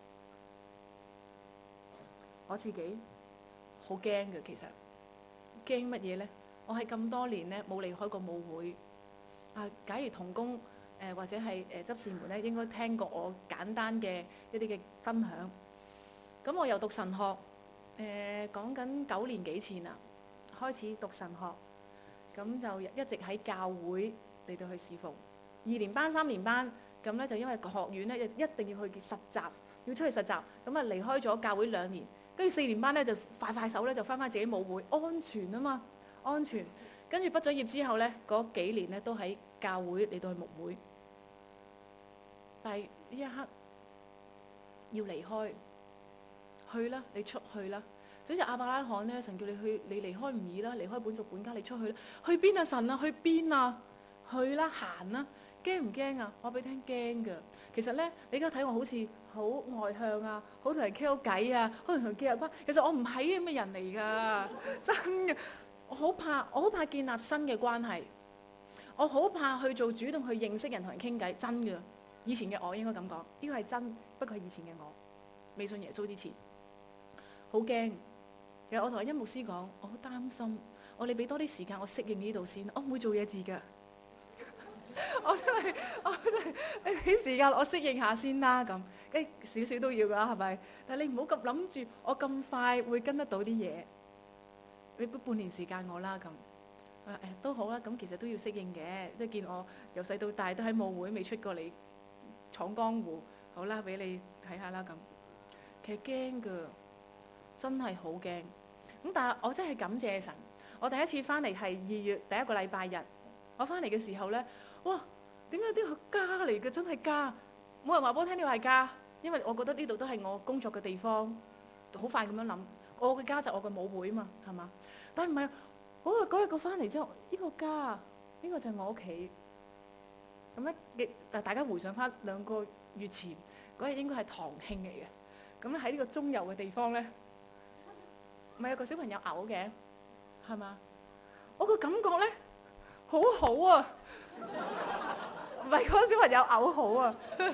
我自己好驚嘅，其實驚乜嘢呢？我係咁多年咧冇離開過母會假如同工或者係執事們咧，應該聽過我簡單嘅一啲嘅分享。咁我又讀神學，講緊9年幾前啦，開始讀神學，咁就一直喺教會嚟到去侍奉。2年班、3年班，咁咧就因為個學院咧一定要去實習，要出去實習，咁啊離開咗教會2年，跟住4年班咧就快手咧就翻自己母會，安全啊嘛，安全。跟住畢咗業之後咧，嗰幾年咧都喺教會嚟到去牧會，但係呢一刻要離開，去啦，你出去啦。就好似亞伯拉罕咧，神叫你去，你離開唔易啦，離開本族本家，你出去啦。去邊啊？神啊，去邊啊？去啦，行啦。驚唔驚啊？我俾你聽，驚㗎。其實咧，你而家睇我好似好外向啊，好同人傾好偈啊，好同人結下關。其實我唔係咁嘅人嚟㗎，真嘅。我好怕建立新嘅關係，我好怕去做主動去認識人同人傾偈，真嘅。以前嘅我應該咁講，呢個係真，不過係以前嘅我，未信耶穌之前，好驚。其實我同阿殷牧師講，我好擔心，你俾多啲時間我適應呢度先，我唔會做嘢字㗎。我真係，你俾時間我適應下先啦，咁，少少都要㗎，係咪？但係你唔好咁諗住，我咁快會跟得到啲嘢。你俾半年時間我啦，咁都好啦。咁其實都要適應嘅，即係見我由細到大都喺母會，未出過嚟闖江湖。好啦，俾你睇下啦咁。其實驚㗎，真係好驚。咁但係我真係感謝神。我第一次翻嚟係2月第一個禮拜日。我翻嚟嘅時候咧，哇！點解呢個家嚟嘅？真係家。冇人話俾我聽呢個係家，因為我覺得呢度都係我工作嘅地方。好快咁樣諗。我嘅家就我嘅母會嘛，係嘛？但係唔係嗰日翻嚟之後，呢個家，呢個就係我屋企。咁咧，大家回想翻2個月前嗰日，應該係堂慶嚟嘅。咁咧喺呢個中游嘅地方咧，咪有個小朋友嘔嘅，係嘛？我個感覺咧，好好啊，唔係嗰個小朋友嘔好啊，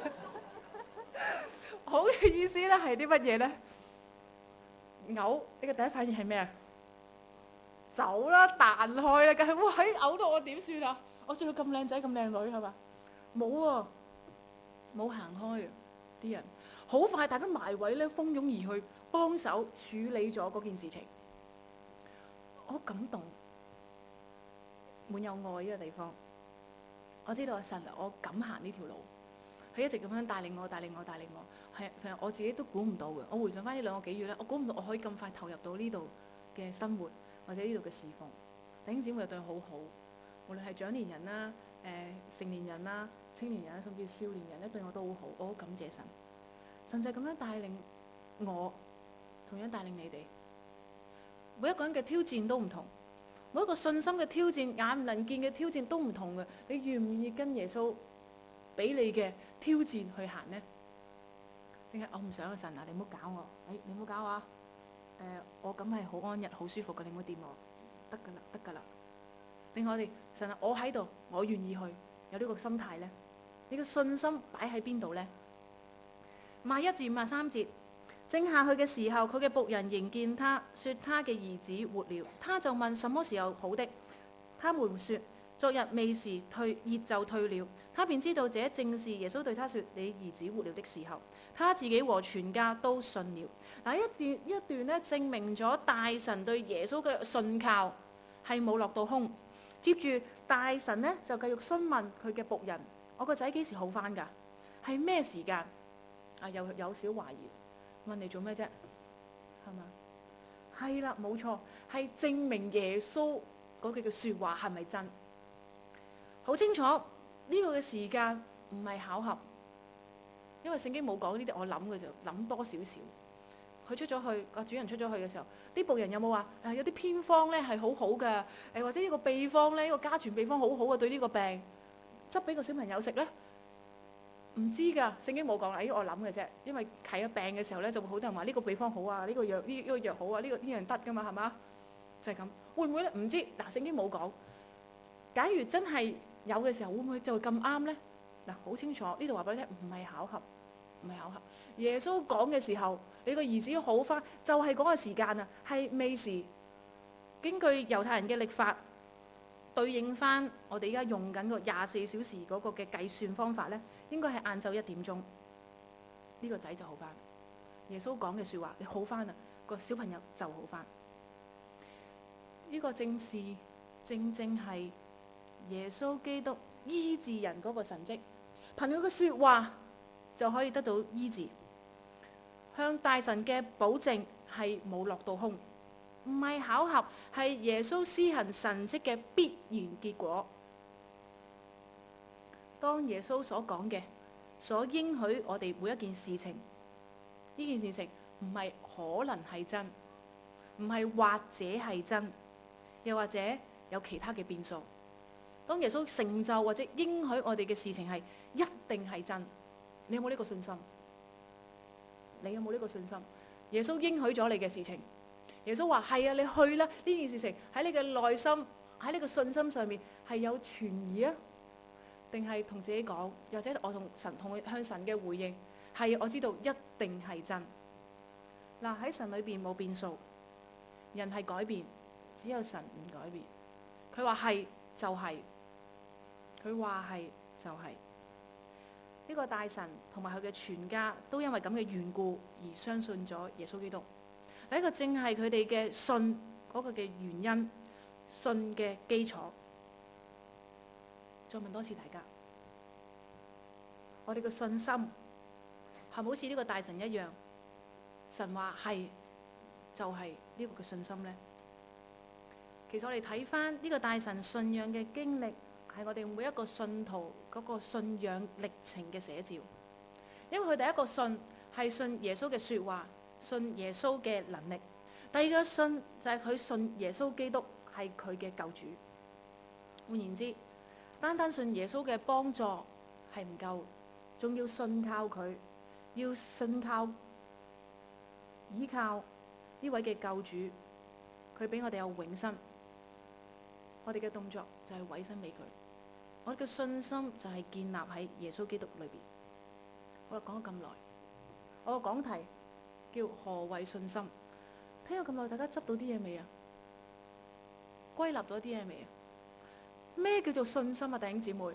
好嘅意思咧係啲乜嘢咧？嘔，你嘅第一反應係咩啊？走啦，彈開啦，梗係哇！喺嘔到我點算啊？我笑到咁靚仔咁靚女係嘛？冇啊，冇行開啊！啲人好快，大家埋位咧，蜂擁而去幫手處理咗嗰件事情。我好感動，滿有愛呢個地方。我知道神，我敢行呢條路，佢一直咁樣帶領我。係，其實我自己都估唔到嘅。我回想翻呢2個幾月咧，我估唔到我可以咁快投入到呢度嘅生活，或者呢度嘅侍奉。弟兄姊妹又對我好好，無論係長年人啦、成年人啦、青年人，甚至少年人咧，對我都好好。我好感謝神，神就咁樣帶領我，同樣帶領你哋。每一個人嘅挑戰都唔同，每一個信心嘅挑戰、眼唔能見嘅挑戰都唔同嘅。你願唔願意跟耶穌俾你嘅挑戰去行呢？定係我唔想啊，神啊，你唔好搞我，你唔好搞我啊！我咁係好安逸、好舒服嘅，你唔好掂我，得㗎啦。定我哋神啊，我喺度，我願意去，有呢個心態咧。你嘅信心擺喺邊度咧？51至53節，正下去嘅時候，佢嘅僕人迎見他，說他嘅兒子活了。他就問什麼時候好的？他們說昨日未時熱就退了。他便知道這正是耶穌對他說你兒子活了的時候。他自己和全家都信了。嗱，一段咧，證明咗大臣對耶穌嘅信靠係冇落到空。接住大臣咧就繼續詢問佢嘅僕人：我個仔幾時好返㗎？係咩時間？又有少懷疑，問你做咩啫？係嘛？係啦，冇錯，係證明耶穌嗰句嘅説話係咪真？好清楚呢個嘅時間唔係巧合。因為聖經冇講呢啲，我諗嘅就諗多少少。佢出咗去，個主人出咗去嘅時候，啲僕人有冇話有啲偏方咧係好好嘅？或者呢個秘方咧，呢個家傳秘方好好嘅對呢個病，執俾個小朋友食咧？唔知㗎，聖經冇講啦。我諗嘅啫。因為睇咗病嘅時候咧，就會好多人話呢個秘方好啊，呢個藥好啊，呢樣得㗎嘛，係嘛？就係咁。會唔會咧？唔知。嗱，聖經冇講。 假如真係有嘅時候，會唔會就咁啱呢？嗱，好清楚呢度話俾你聽，唔係巧合，唔係巧合。耶穌講嘅時候，你個兒子好返，就係嗰個時間啊，係未時。根據猶太人嘅曆法，對應翻我哋而家用緊個24小時嗰個嘅計算方法呢，應該係晏晝1點鐘，呢個仔就好返。耶穌講嘅説話，你好返啦，個小朋友就好返。呢個正正係耶穌基督醫治人嗰個神蹟，憑佢嘅説話就可以得到醫治。向大神嘅保證係冇落到空，唔係巧合，係耶穌施行神蹟嘅必然結果。當耶穌所講嘅、所應許我哋每一件事情，呢件事情唔係可能係真，唔係或者係真，又或者有其他嘅變數。當耶穌成就或者應許我哋嘅事情係一定係真，你有冇呢個信心？你有冇呢個信心？耶穌應許咗你嘅事情，耶穌話係啊，你去啦。呢件事情喺你嘅內心，喺你嘅信心上面係有存疑啊，定係同自己講，或者我向神嘅回應係我知道一定係真。嗱，喺神裏邊冇變數，人係改變，只有神唔改變。佢話係就係，佢話係就係。呢個大臣同埋佢嘅全家都因為咁嘅緣故而相信咗耶穌基督。呢個正係佢哋嘅信嗰個嘅原因，信嘅基礎。再問多次大家，我哋嘅信心係咪好似呢個大臣一樣？神話係就係呢個嘅信心呢？其實我哋睇翻呢個大臣信仰嘅經歷，係我哋每一個信徒嗰個信仰歷程嘅寫照。因為佢第一個信係信耶穌嘅說話，信耶穌嘅能力。第二個信就係佢信耶穌基督係佢嘅救主。換言之，單單信耶穌嘅幫助係唔夠，仲要信靠佢，要信靠依靠呢位嘅救主，佢俾我哋有永生。我哋嘅動作就係委身俾佢。我哋嘅信心就係建立喺耶穌基督裏邊。我講咗咁耐，我個講題叫何為信心？聽咗咁耐，大家執到啲嘢未啊？歸納到啲嘢未啊？咩叫做信心啊？弟兄姊妹，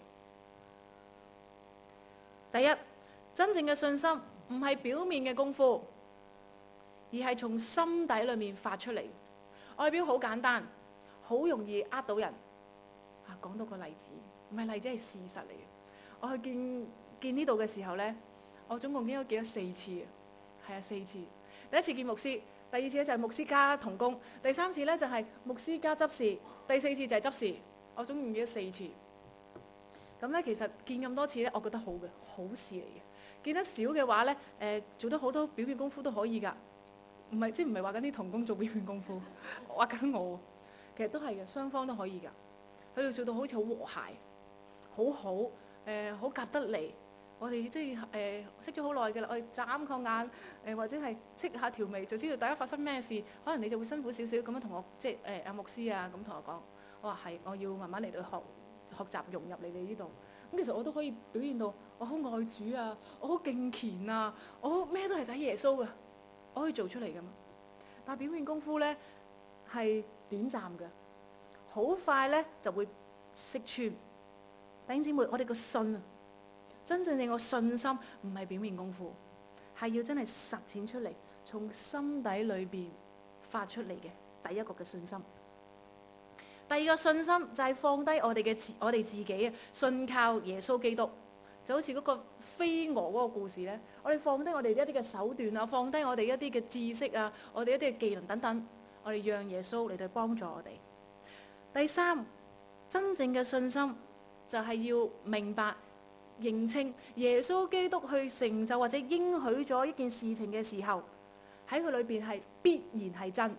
第一，真正嘅信心唔係表面嘅功夫，而係從心底裏面發出嚟。外表好簡單，好容易呃到人。講到個例子，唔係例子，係事實嚟嘅。我去見呢度嘅時候呢，我總共見咗4次啊，係啊，4次。第一次見牧師，第二次咧就係牧師加同工，第三次咧就係牧師加執事，第4次就係執事。我總共見咗4次。咁咧其實見咁多次咧，我覺得好嘅，好事嚟嘅。見得少嘅話咧，做得好多表面功夫都可以㗎。唔係話緊啲同工做表面功夫，話緊我。其實都係嘅，雙方都可以㗎。佢哋做到好似好和諧，好好，好夾得嚟。我哋即係識咗好耐嘅啦，我哋眨個眼，或者係戚下條眉，就知道大家發生咩事。可能你就會辛苦少少咁樣同我，即係阿牧師啊咁同我講。我話係，我要慢慢嚟到學習融入你哋呢度。咁其實我都可以表現到我好愛主啊，我好敬虔啊，我咩都係睇耶穌㗎，我可以做出嚟㗎嘛。但係表面功夫咧係短暫嘅。好快咧就會識穿。弟兄姊妹，我哋個信啊，真正個信心唔係表面功夫，係要真係實踐出嚟，從心底裏邊發出嚟嘅第一個嘅信心。第二個信心就係放低我哋自己啊，信靠耶穌基督，就好似嗰個飛蛾嗰個故事咧。我哋放低我哋一啲嘅手段啊，放低我哋一啲嘅知識啊，我哋一啲嘅技能等等，我哋讓耶穌嚟到幫助我哋。第三，真正嘅信心就係要明白、認清耶穌基督去成就或者應許咗一件事情嘅時候，喺佢裏邊係必然係真，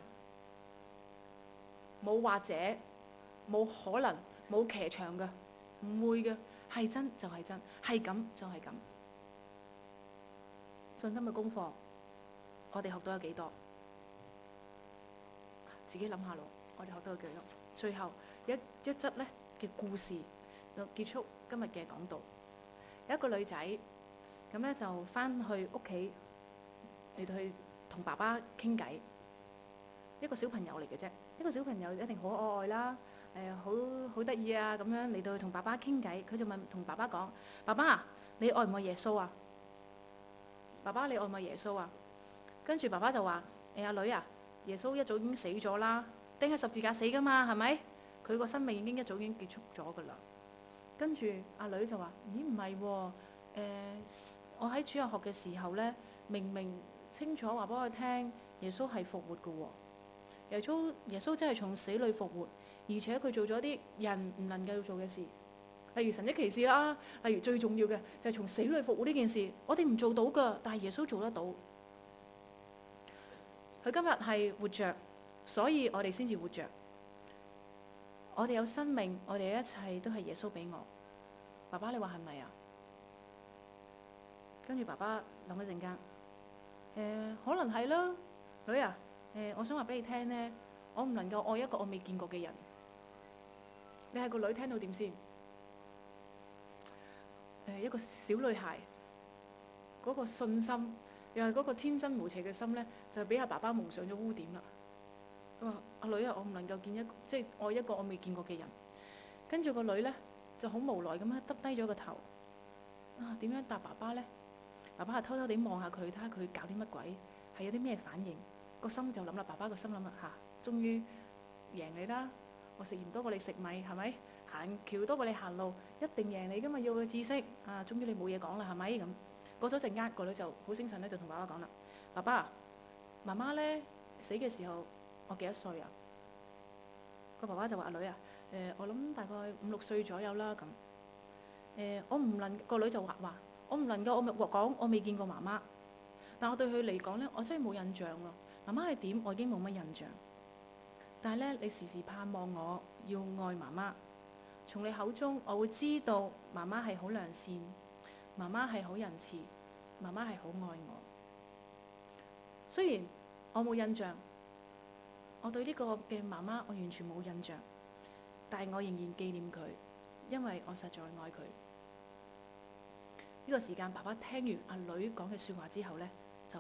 冇或者、冇可能、冇騎牆嘅，唔會嘅，係真就係真，係咁就係咁。信心嘅功課，我哋學到有幾多？自己諗下咯，我哋學到有幾多？最後一則咧嘅故事，就結束今日嘅講道。有一個女仔咁咧就翻去屋企嚟到去同爸爸傾偈，一個小朋友嚟嘅啫，一個小朋友一定好可愛啦，好得意啊咁樣嚟到去同爸爸傾偈，佢就同爸爸講：爸爸，你愛唔愛耶穌啊？爸爸，你愛唔愛耶穌啊？跟住爸爸就話：阿女啊，耶穌一早已經死咗啦，釘喺十字架死噶嘛，係咪？佢個生命已經一早已經結束咗噶啦。跟住阿女就話：咦，唔係喎，我喺主日學嘅時候咧，明明清楚話俾我聽，耶穌係復活嘅喎。耶穌真係從死裏復活，而且佢做咗啲人唔能夠做嘅事，例如神蹟奇事啦，例如最重要嘅就係從死裏復活呢件事，我哋唔做到噶，但係耶穌做得到。佢今日係活着，所以我哋先至活着。我哋有生命，我哋一切都係耶穌俾我。爸爸，你話係咪啊？跟住爸爸諗一陣間，可能係啦，女啊，我想話俾你聽呢，我唔能夠愛一個我未見過嘅人。你係個女，聽到點先？一個小女孩，嗰個信心，又係嗰個天真無邪嘅心呢，就俾阿爸爸蒙上咗污點啦。佢話：阿女啊，我唔能夠即係愛一個我未見過嘅人。跟住個女呢，就好無奈咁樣耷低咗個頭。啊，點樣答爸爸呢？爸爸係偷偷地望下佢，睇下佢搞啲乜鬼，係有啲咩反應。個心就諗啦，爸爸個心諗啦嚇，終於贏你啦！我食鹽多過你食米，係咪？行橋多過你行路，一定贏你噶嘛！要個知識啊，終於你冇嘢講啦，係咪咁？過咗陣間，個女就好精神咧，就同爸爸講啦：爸爸，媽媽咧死嘅時候，我幾多歲啊？個爸爸就話：阿女啊，我諗大概5、6歲左右啦咁。我唔能，個女就話我唔能夠，我講我未見過媽媽，但我對佢嚟講咧，我真係冇印象咯。媽媽係點，我已經冇乜印象。但係咧，你時時盼望我要愛媽媽，從你口中我會知道媽媽係好良善，媽媽係好仁慈，媽媽係好愛我。雖然我冇印象，我對呢個嘅媽媽我完全冇印象，但係我仍然紀念佢，因為我實在愛佢。呢個時間，爸爸聽完阿女講嘅說話之後咧，就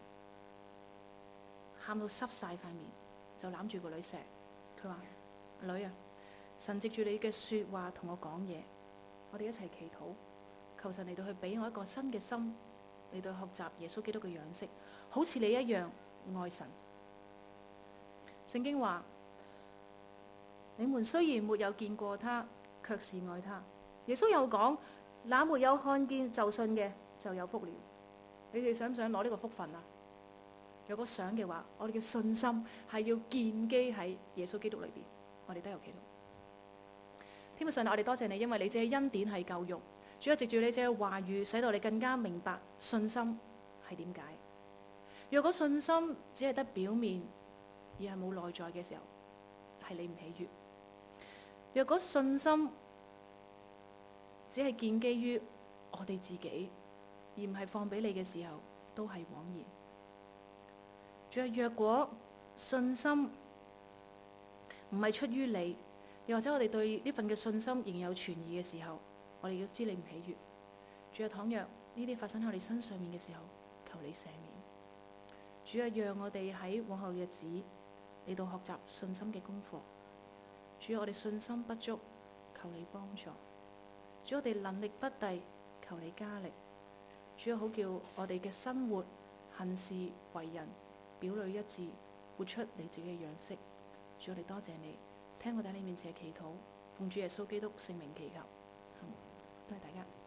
喊到濕晒塊面，就攬住個女錫。佢話：阿女啊，神藉住你嘅說話同我講嘢，我哋一齊祈禱，求神嚟到去俾我一個新嘅心，嚟到學習耶穌基督嘅樣式，好似你一樣愛神。聖經話：你們雖然沒有見過他，卻是愛他。耶穌又講：那沒有看見就信嘅就有福了。你哋想唔想攞呢個福分啊？如果想嘅話，我哋嘅信心係要建基喺耶穌基督裏邊。我哋都有祈禱。天父上帝，我哋多謝你，因為你只係恩典係救贖。主要藉住你只係話語，使到你更加明白信心係點解。若果信心只係得表面，而係冇內在嘅時候，係你唔喜悅。若果信心只係建基於我哋自己，而唔係放俾你嘅時候，都係枉然。主啊，若果信心唔係出於你，又或者我哋對呢份嘅信心仍有存疑嘅時候，我哋要知你唔喜悅。主啊，倘若呢啲發生喺我哋身上面嘅時候，求你赦免。主啊，讓我哋喺往後日子嚟到學習信心嘅功課。主啊，我哋信心不足，求你幫助。主啊，我哋能力不逮，求你加力。主啊，好叫我哋嘅生活、行事、為人表裏一致，活出你自己嘅樣式。主，我哋多謝你，聽我哋喺你面前嘅祈禱，奉主耶穌基督聖名祈求。多謝大家。